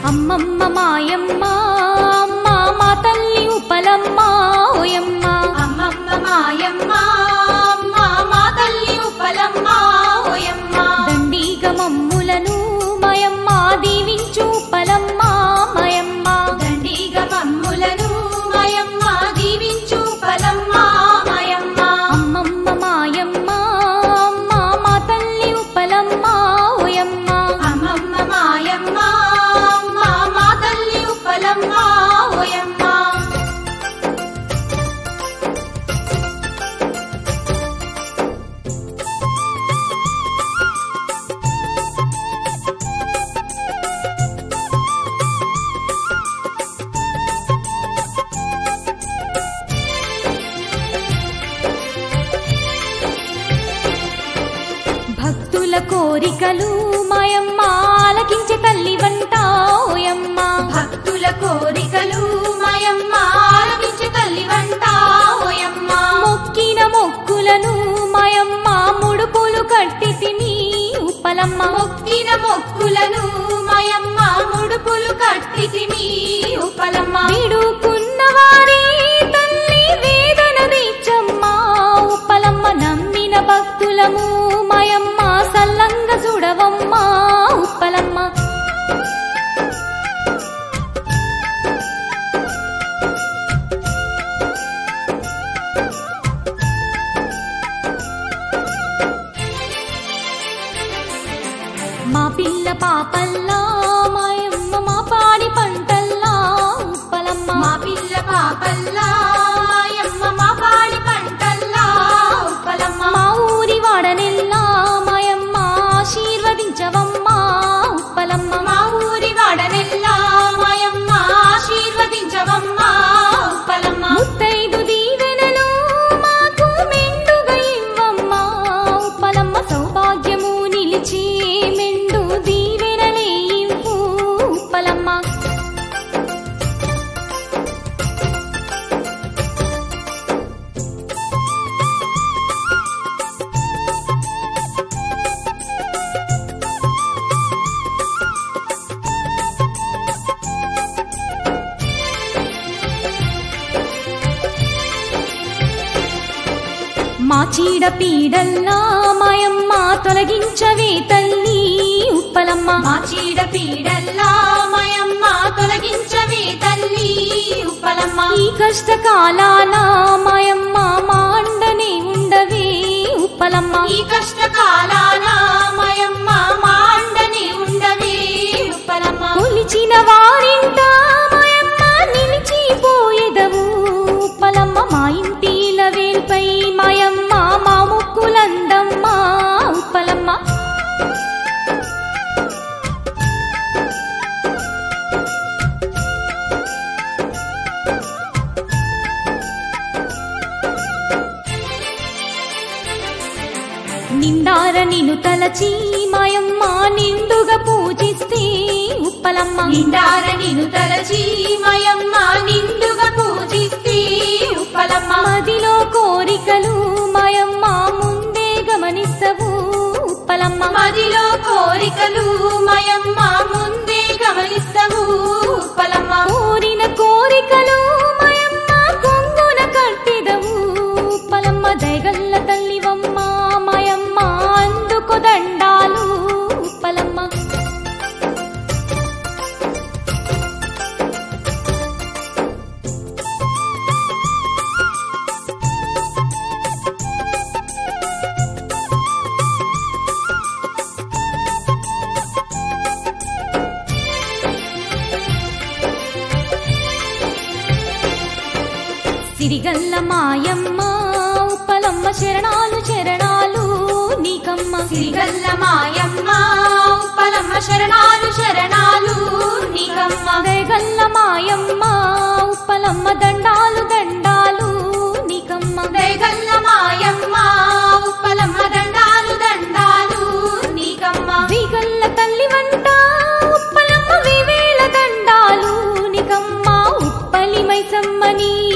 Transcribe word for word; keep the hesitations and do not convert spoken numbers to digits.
అమ్మమ్మ మాయమ్మ అమ్మ మా తల్లి ఉప్పలమ్మ ఓయమ్మ అమ్మమ్మ మాయమ్మ అమ్మ మా తల్లి ఉప్పలమ్మ ఓయమ్మ దండిగ మమ్ములను మయమ్మ దీవించు ఉప్పలమ్మ మయమ్మ దండిగ మమ్ములను మయమ్మ దీవించు ఉప్పలమ్మ మయమ్మ అమ్మమ్మ మాయమ్మ అమ్మ మా తల్లి ఉప్పలమ్మ ఓయమ్మ అమ్మమ్మ మాయమ్మ అమ్మ మా తల్లి ఉప్పలమ్మ ఓయమ్మ భక్తుల కోరికలు మాయమ్మ ఆలకించే తల్లి వంట ఓయమ్మ భక్తుల కోరికలు మయమ్మ ఆలకించే తల్లి వంట ఓయమ్మ మొక్కిన మొక్కులను మాయమ్మ ముడుపులు కట్టి తిని ఉప్పలమ్మ మొక్కిన మొక్కులను మయమ్మ ముడుపులు కట్టితిమి ఉప్పలమ్మ వేడుకున్న వారి తల్లి వేదన దీచమ్మ ఉప్పలమ్మ నమ్మిన భక్తులము మాయమ్మ సల్లంగ చూడవమ్మ ఉప్పలమ్మ మా పిల్ల పాపల్లా మాయమ్మ మా పాడి పంటల్లా ఉప్పలమ్మ మా పిల్ల పాపల్లా మయమ్మ మా పాడి పంటల్లా ఉప్పలమ్మ మా ఊరి వాడనెల్లా మాయమ్మ ఆశీర్వదించవమ్మ ఉప్పలమ్మ మా ఊరి వాడనెల్లా మయమ్మ ఆశీర్వదించవమ్మ ఉప్పలమ్మ ముత్తైదు దీవెనలు మాకు మెండుగా ఇవ్వమ్మ ఉప్పలమ్మ సౌభాగ్యము నిలిచి మెండు దీవెనలే ఇవ్వు ఉప్పలమ్మ మా చీడ పీడల్లా మాయమ్మ తొలగించవే తల్లి ఉప్పలమ్మ మా చీడ పీడల్లా మయమ్మ తొలగించవే తల్లి ఉప్పలమ్మ ఈ కష్టకాలాన మాయమ్మ మా అండనే ఉండవే ఉప్పలమ్మ ఈ కష్టకాలాన మయమ్మ మా అండనే ఉండవే ఉప్పలమ్మ కొలిచిన వారింట మాయమ్మ నిలిచిపోయేదవు ఉప్పలమ్మ మా ఇంటి లవేల్పై మాయమ్మ మా ముక్కులందమ్మ ఉప్పలమ్మ నిండార నిన్ను తలచి మాయమ్మ నిండుగా పూజిస్తే ఉప్పలమ్మ నిండార నిన్ను తలచి మయమ్మ నిండుగా పూజిస్తే ఉప్పలమ్మ మదిలో కోరికలు మాయమ్మ ముందే గమనిస్తవు ఉప్పలమ్మ మదిలో కోరికలు మయమ్మ ముందే గమనిస్తవు ఉప్పలమ్మ కోరిన కోరికలు మాయమ్మ కొంగున కట్టిదవు ఉప్పలమ్మ దయగల్ల తల్లివమ్మ మాయమ్మ అందుకు దండాలు ఉప్పలమ్మ సిరిగల్ల మాయమ్మ ఉప్పలమ్మ శరణాలు శరణాలు నీకమ్మ సిరిగల్ల మాయమ్మ ఉప్పలమ్మ శరణాలు శరణాలు నీకమ్మ దయగల్ల మాయమ్మ ఉప్పలమ్మ దండాలు దండాలు నీకమ్మ దయగల్ల మాయమ్మ ఉప్పలమ్మ దండాలు దండాలు నీకమ్మ విగల్ల తల్లి వంట ఉప్పలమ్మ వివేల దండాలు నీకమ్మ ఉప్పలి మైసమ్మని